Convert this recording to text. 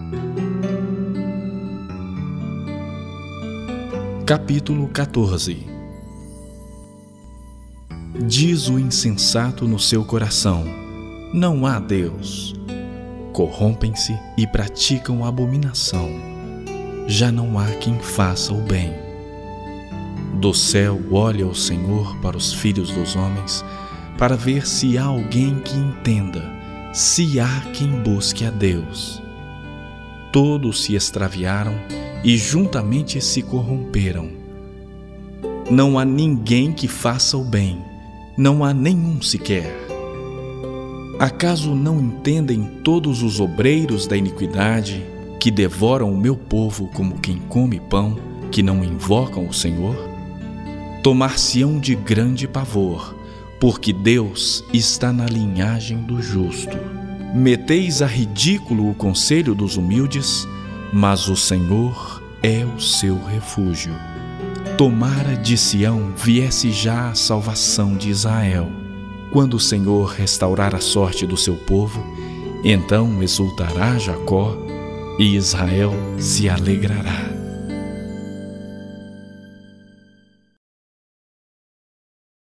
Capítulo 14. Diz o insensato no seu coração: não há Deus. Corrompem-se e praticam abominação. Já não há quem faça o bem. Do céu olha o Senhor para os filhos dos homens, para ver se há alguém que entenda, se há quem busque a Deus. Todos se extraviaram e juntamente se corromperam. Não há ninguém que faça o bem, não há nenhum sequer. Acaso não entendem todos os obreiros da iniquidade, que devoram o meu povo como quem come pão, que não invocam o Senhor? Tomar-se-ão de grande pavor, porque Deus está na linhagem do justo. Meteis a ridículo o conselho dos humildes, mas o Senhor é o seu refúgio. Tomara de Sião viesse já a salvação de Israel. Quando o Senhor restaurar a sorte do seu povo, então exultará Jacó e Israel se alegrará.